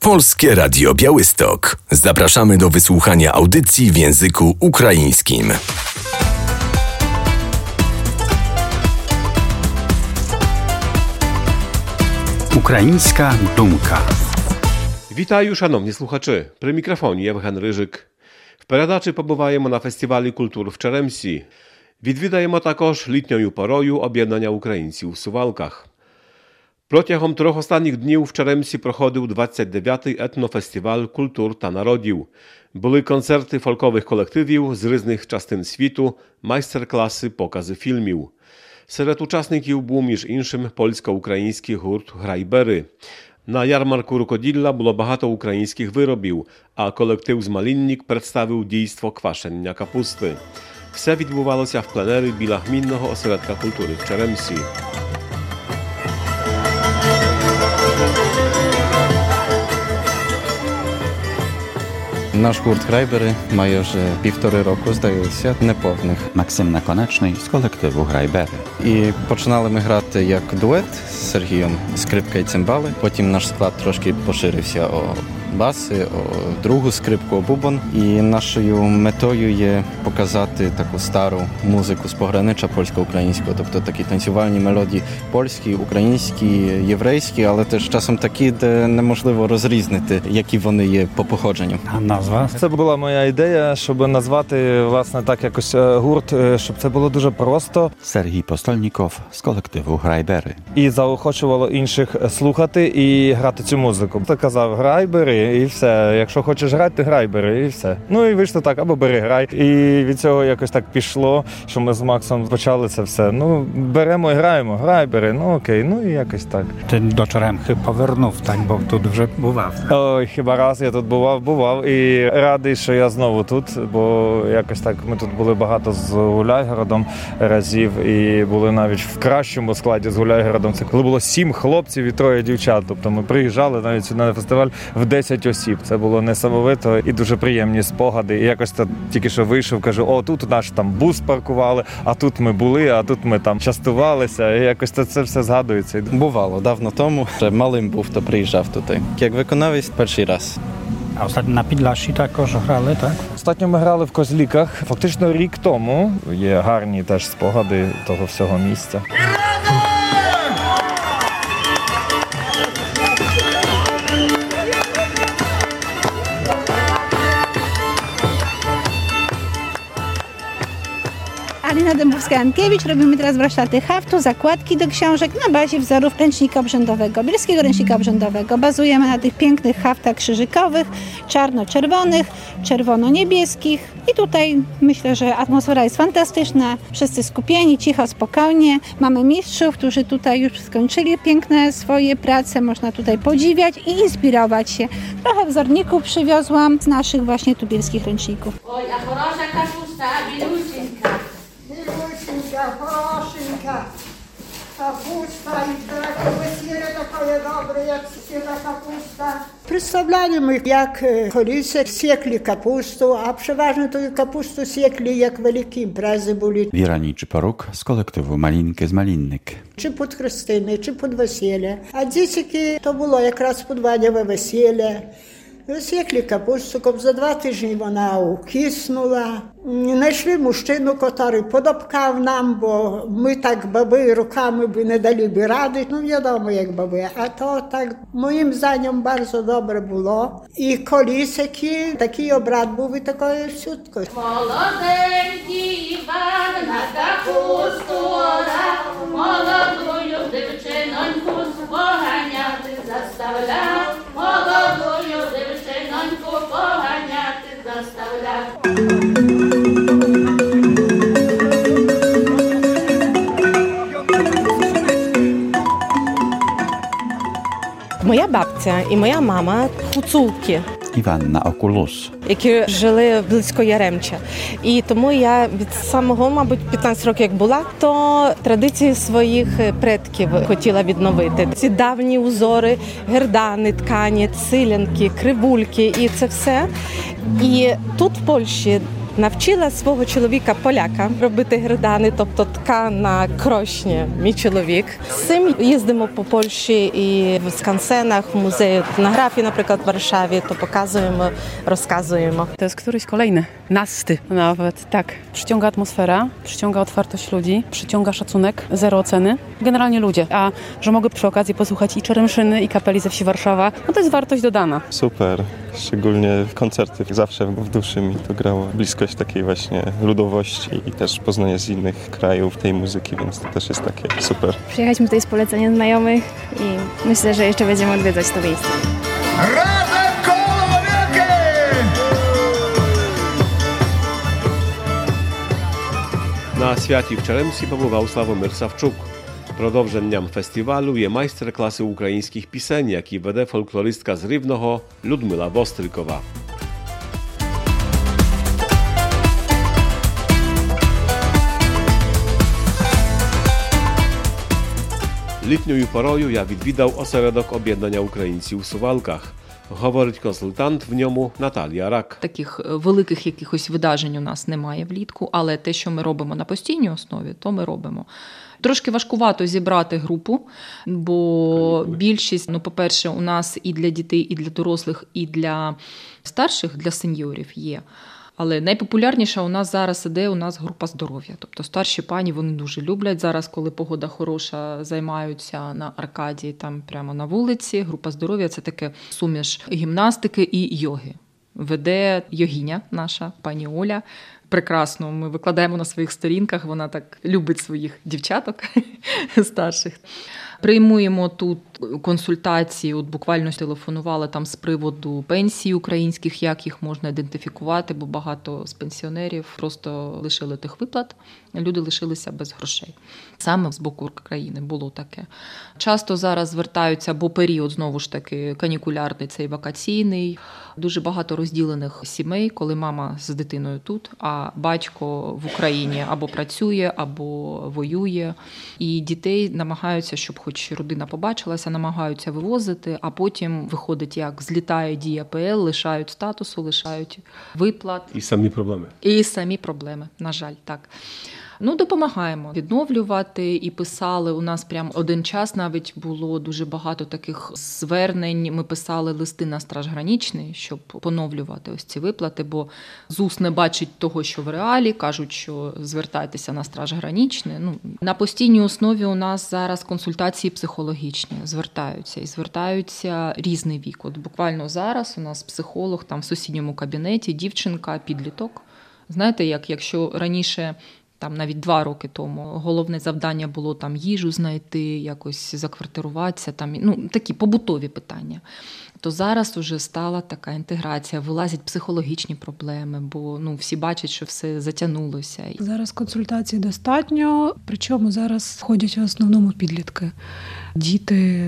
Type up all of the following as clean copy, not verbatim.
Polskie Radio Białystok. Zapraszamy do wysłuchania audycji w języku ukraińskim. Українська думка. Вітаю, шановні слухачі. При мікрофоні Євген Рижик. В передачі побуваємо на фестивалі культур в Черемсі. Відвідаємо також літньою порою об'єднання українців в Сувалках. Протягом 3 останніх днів в Черемсі проходив 29-й етнофестиваль культур та народів. Були концерти фолькових колективів з різних частин світу, майстер-класи, покази фільмів. Серед учасників був, між іншим, польсько-український гурт «Грайбери». На ярмарку рукоділля було багато українських виробів, а колектив з Малинник представив дійство квашення капусти. Все відбувалося в пленері біля гмінного осередка культури в Черемсі. Наш гурт «Грайбери» має вже 1,5 року, здається, неповних. Максим Наконечний з колективу «Грайбери». І починали ми грати як дует з Сергієм, скрипка і цимбали. Потім наш склад трошки поширився о баси, о другу скрипку, о бубон. І нашою метою є показати таку стару музику з погранича польсько-українського, тобто такі танцювальні мелодії польські, українські, єврейські, але теж часом такі, де неможливо розрізнити, які вони є по походженню. А назва? Це була моя ідея, щоб назвати, власне, так якось гурт, щоб це було дуже просто. Сергій Постольніков з колективу «Грайбери». І заохочувало інших слухати і грати цю музику. Ти казав, грай, бери, і все. Якщо хочеш грати, ти грай, бери, і все. Ну і вийшло так, або бери, грай. І від цього якось так пішло, що ми з Максом почали це все. Ну, беремо і граємо, грай, бери, ну окей, ну і якось так. Ти до Черемхи повернув, так, бо тут вже бував. Ой, хіба раз я тут бував і радий, що я знову тут, бо якось так ми тут були багато з Гуляйгородом разів і були навіть в кращому складі з Гуляйгородом. Це коли було 7 хлопців і 3 дівчат. Тобто ми приїжджали навіть сюди на фестиваль в 10 осіб. Це було несамовито і дуже приємні спогади. І якось тільки що вийшов, кажу, о, тут наш там бус паркували, а тут ми були, а тут ми там частувалися. І якось це все згадується. Бувало, давно тому. Ще малим був, то приїжджав туди. Як виконавець перший раз. А ostatnio на Підляші також грали, так? Ostatnio ми грали в Козліках. Фактично рік тому. Є гарні теж спогади того всього місця. Alina Dębowska-Jankiewicz. Robimy teraz warsztaty haftu, zakładki do książek na bazie wzorów ręcznika obrzędowego, bielskiego ręcznika obrzędowego. Bazujemy na tych pięknych haftach krzyżykowych, czarno-czerwonych, czerwono-niebieskich. I tutaj myślę, że atmosfera jest fantastyczna. Wszyscy skupieni, cicho, spokojnie. Mamy mistrzów, którzy tutaj już skończyli piękne swoje prace. Można tutaj podziwiać i inspirować się. Trochę wzorników przywiozłam z naszych właśnie tu bielskich ręczników. Oj, a хороша капуста, білюсінька. Білюсінька, хорошенька. Капуста, і таке весілля таке добре, як сіла капуста. Представляємо, як колись сікли капусту, а переважно ту капусту сікли, як великі імпрези були. Віра Нічипорук з колективу «Малинки з Малинник». Чи під хрестини, чи під весілля. А дітки, то було якраз подвадневе весілля. Сікли капусту, за 2 тижні вона укиснула. Знайшли мужчину, який подобкав нам, бо ми так баби руками би не дали би ради. Ну, відомо, як баби. А то так, моїм зданням, дуже добре було. І колись такий обряд був і такої всютко. Молоденький Іван на капусту орав, молодую дівчиноньку поганяти заставляв, молодую дівчиноньку поганяти заставляв. Моя бабця і моя мама – гуцулки. Іванна Окулус. Які жили близько Яремча. І тому я від самого, мабуть, 15 років як була, то традиції своїх предків хотіла відновити. Ці давні узори, гердани, ткані, цилянки, кривульки і це все. І тут в Польщі Навчила свого чоловіка поляка робити гердани, тобто ткан на крошні, мій чоловік. З цим їздимо по Польщі і в скансенах, в музеї етнографії, наприклад, в Варшаві, то показуємо, rozkazujemy. To jest któryś kolejny, nasty nawet, tak. Przyciąga atmosfera, przyciąga otwartość ludzi, przyciąga szacunek, zero oceny. Generalnie ludzie. A że mogę przy okazji posłuchać i Czeremszyny, i kapeli ze wsi Warszawa, no to jest wartość dodana. Super, szczególnie w koncerty zawsze w duszy mi to grało. Bliskość takiej właśnie ludowości i też poznanie z innych krajów tej muzyki, więc to też jest takie super. Przyjechaliśmy tutaj z polecenia znajomych i myślę, że jeszcze będziemy odwiedzać to miejsce. На святі в Черемсі побував Славомир Савчук. Продовженням фестивалю є майстер-класи українських пісень, які веде фольклористка з Рівного Людмила Вострикова. Літньою порою я відвідав осередок об'єднання українців у Сувалках. Говорить консультант в ньому Наталія Рак. Таких великих якихось видажень у нас немає влітку, але те, що ми робимо на постійній основі, то ми робимо. Трошки важкувато зібрати групу, бо більшість, по-перше, у нас і для дітей, і для дорослих, і для старших, для сеньорів є. Але найпопулярніша у нас зараз іде група здоров'я. Тобто старші пані, вони дуже люблять зараз, коли погода хороша, займаються на аркаді, там прямо на вулиці. Група здоров'я – це таке суміш гімнастики і йоги. Веде йогиня наша, пані Оля. Прекрасно, ми викладаємо на своїх сторінках, вона так любить своїх дівчаток старших. Приймуємо тут консультації, буквально телефонували там з приводу пенсій українських, як їх можна ідентифікувати, бо багато з пенсіонерів просто лишили тих виплат, люди лишилися без грошей. Саме з боку країни було таке. Часто зараз звертаються, бо період, знову ж таки, канікулярний, цей вакаційний, дуже багато розділених сімей, коли мама з дитиною тут, а батько в Україні або працює, або воює. І дітей намагаються, щоб хоч родина побачилася, намагаються вивозити, а потім виходить, як злітає дія ПЛ, лишають статусу, лишають виплат. І самі проблеми. І самі проблеми, на жаль, так. Допомагаємо відновлювати і писали. У нас прям один час навіть було дуже багато таких звернень. Ми писали листи на Страж Граничний, щоб поновлювати ось ці виплати, бо ЗУС не бачить того, що в реалі. Кажуть, що звертайтеся на Страж Граничний. На постійній основі у нас зараз консультації психологічні звертаються. І звертаються різний вік. Буквально зараз у нас психолог там в сусідньому кабінеті, дівчинка, підліток. Знаєте, якщо раніше... Там навіть 2 роки тому головне завдання було там їжу знайти, якось заквартируватися, такі побутові питання. То зараз уже стала така інтеграція, вилазять психологічні проблеми, бо всі бачать, що все затягнулося. Зараз консультацій достатньо, причому зараз ходять в основному підлітки. Діти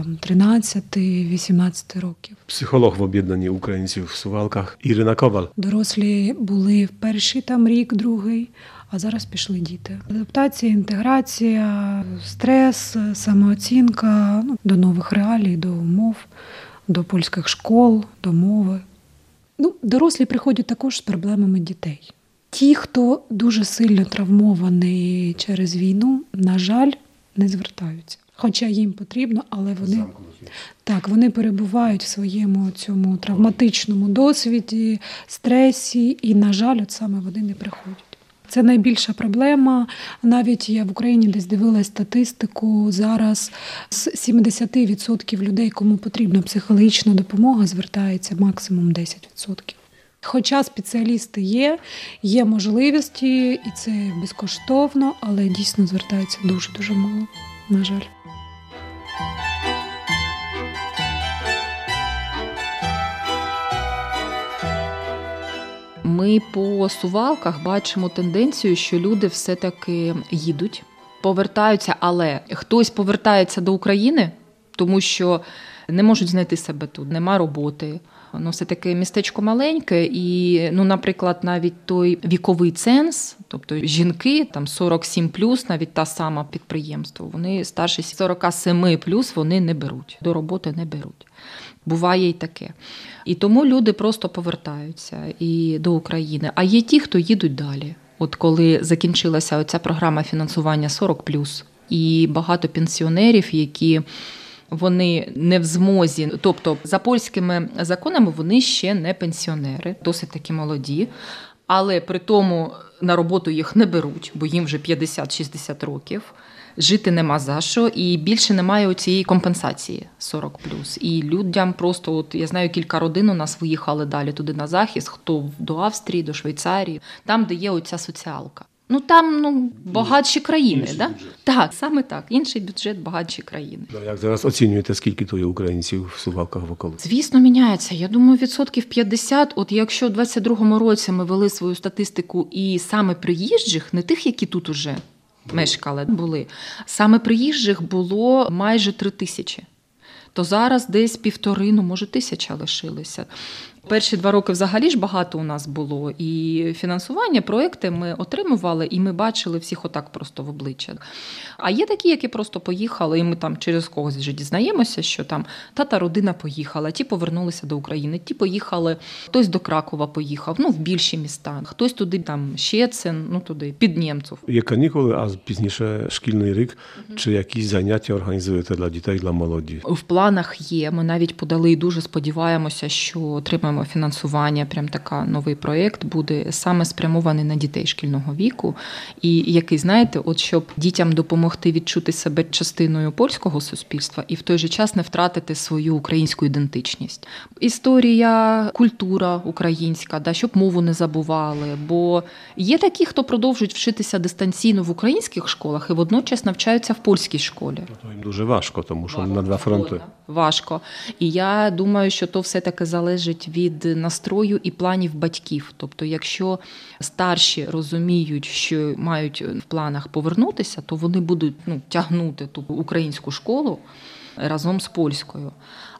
13-18 років. Психолог в об'єднанні українців в Сувалках Ірина Коваль. Дорослі були в перший рік, другий, а зараз пішли діти. Адаптація, інтеграція, стрес, самооцінка до нових реалій, до умов, до польських школ, до мови. Дорослі приходять також з проблемами дітей. Ті, хто дуже сильно травмований через війну, на жаль, не звертаються. Хоча їм потрібно, але вони перебувають в своєму цьому травматичному досвіді, стресі, і, на жаль, саме вони не приходять. Це найбільша проблема. Навіть я в Україні десь дивилась статистику, зараз з 70% людей, кому потрібна психологічна допомога, звертається максимум 10%. Хоча спеціалісти є можливості, і це безкоштовно, але дійсно звертається дуже-дуже мало, на жаль. Ми по Сувалках бачимо тенденцію, що люди все-таки їдуть, повертаються, але хтось повертається до України, тому що не можуть знайти себе тут, нема роботи. Все-таки містечко маленьке і, наприклад, навіть той віковий ценз, тобто жінки, 47+, навіть та сама підприємство, вони старші 47+, вони не беруть, до роботи не беруть. Буває і таке. І тому люди просто повертаються і до України. А є ті, хто їдуть далі. От коли закінчилася оця програма фінансування 40+, і багато пенсіонерів, які вони не в змозі, тобто за польськими законами вони ще не пенсіонери, досить таки молоді, але при тому на роботу їх не беруть, бо їм вже 50-60 років, жити нема за що, і більше немає цієї компенсації 40+. І людям просто, от я знаю, кілька родин у нас виїхали далі туди на захист, хто до Австрії, до Швейцарії, там, де є оця соціалка. Там багатші країни, да? Так, саме так. Інший бюджет, багатші країни. Як зараз оцінюєте, скільки то є українців в Сувалках в околиці? Звісно, міняється. Я думаю, 50%. От якщо в 22-му році ми вели свою статистику і саме приїжджих, не тих, які тут уже мешкали, були, саме приїжджих було майже 3000. То зараз десь 1,5, може 1000 лишилися. Перші 2 роки взагалі ж багато у нас було, і фінансування, проекти ми отримували, і ми бачили всіх отак просто в обличчя. А є такі, які просто поїхали, і ми там через когось вже дізнаємося, що там тата родина поїхала, ті повернулися до України, ті поїхали, хтось до Кракова поїхав, в більші міста, хтось туди, там, Щецин, туди, під Німців. Є канікули, а пізніше шкільний рік, чи якісь заняття організуєте для дітей, для молоді? В планах є, ми навіть подали і дуже сподіваємося, що отримаємо фінансування, прям така новий проєкт буде саме спрямований на дітей шкільного віку. І який, знаєте, от щоб дітям допомогти відчути себе частиною польського суспільства і в той же час не втратити свою українську ідентичність. Історія, культура українська, щоб мову не забували. Бо є такі, хто продовжують вчитися дистанційно в українських школах і водночас навчаються в польській школі. Їм дуже важко, тому що на 2 фронти. Важко. І я думаю, що то все-таки залежить від настрою і планів батьків. Тобто, якщо старші розуміють, що мають в планах повернутися, то вони будуть тягнути ту українську школу разом з польською.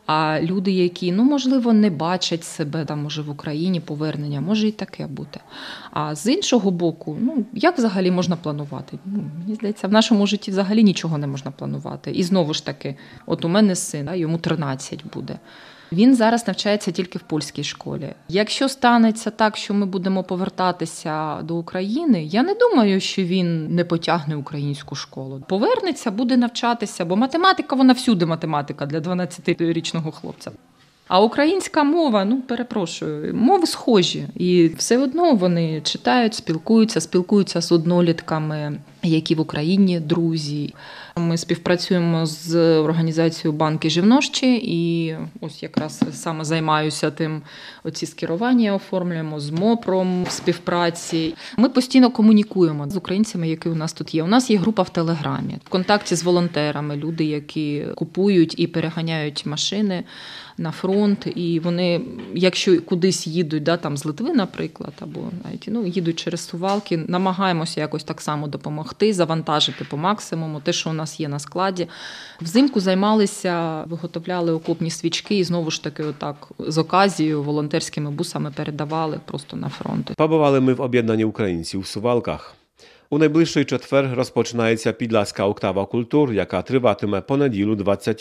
А люди, які, можливо, не бачать себе там уже в Україні, повернення, може і таке бути. А з іншого боку, як взагалі можна планувати? Мені здається, в нашому житті взагалі нічого не можна планувати. І знову ж таки, от у мене син, йому 13 буде. Він зараз навчається тільки в польській школі. Якщо станеться так, що ми будемо повертатися до України, я не думаю, що він не потягне українську школу. Повернеться, буде навчатися, бо математика, вона всюди математика для 12-річного хлопця. А українська мова, перепрошую, мови схожі. І все одно вони читають, спілкуються з однолітками, які в Україні друзі. Ми співпрацюємо з організацією «Банки Живнощі» і ось якраз саме займаюся тим, оці скерування оформлюємо з МОПРом в співпраці. Ми постійно комунікуємо з українцями, які у нас тут є. У нас є група в Телеграмі, в контакті з волонтерами, люди, які купують і переганяють машини на фронт, і вони, якщо кудись їдуть, там з Литви, наприклад, або навіть їдуть через Сувалки, намагаємося якось так само допомогти, завантажити по максимуму те, що у нас є на складі. Взимку займалися, виготовляли окопні свічки і знову ж таки отак з оказією волонтерськими бусами передавали просто на фронт. Побували ми в об'єднанні українців в Сувалках. У найближчий четвер розпочинається Підласька октава культур, яка триватиме по неділю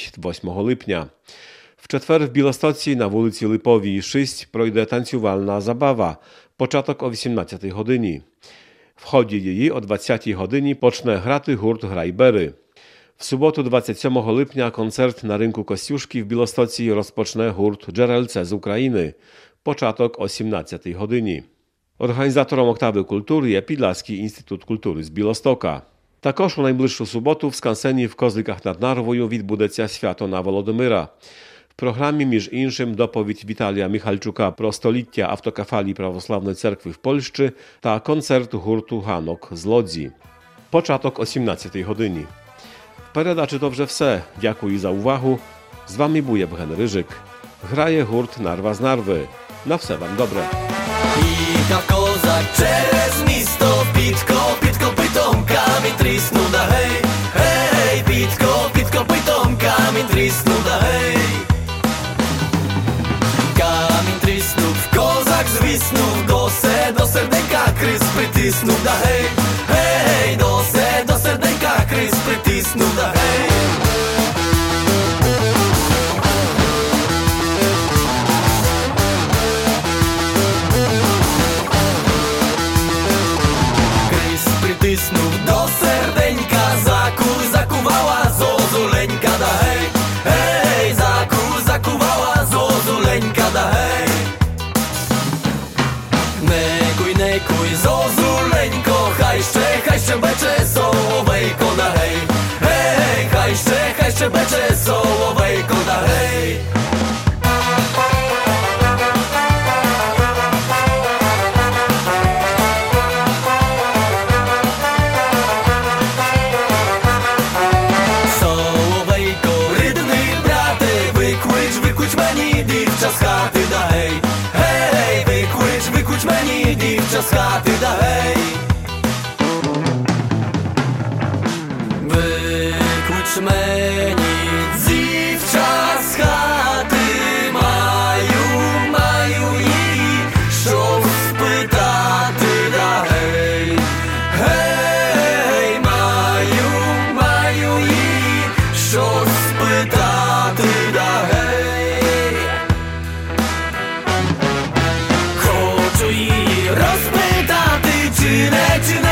28 липня. В четвер в Білостоці на вулиці Липовій, 6 пройде танцювальна забава, початок о 18 годині. В ході її о 20 годині почне грати гурт «Грайбери». В суботу 27 липня концерт на ринку Костюшки в Білостоці розпочне гурт «Джерельце» з України, початок о 17 годині. Організатором октави культури є Підласький інститут культури з Білостока. Також у найближчу суботу в Скансені в Козликах над Нарвою відбудеться свято на Володимира. В програмі, між іншим, доповідь Віталія Михальчука про століття автокефалії Православної церкви в Польщі та концерт гурту «Ганок» з Лодзі. Початок о 17 годині. В передачі to вже все. Дякую за увагу. З вами був Євген Рижик. Грає гурт «Нарва з Нарви». На все вам добре. Їхав козак через місто, під копитом тріснув да гей, гей, під копитом тріснув да гей. Камінь тріснув, козак звіснув, до серденька криз притиснув да гей, гей, до серденька криз притиснув да гей. викуй, зозуленько, хай щебече соловейко на гей. Гей, хай щебече соловейко на гей. Дівча з хати да гей, гей, виклич мені дівча з хати да гей. Виклич мені дівча з хати, маю її, що спитати да гей. Гей, маю її, що спитати да гей. Розпитати, чи не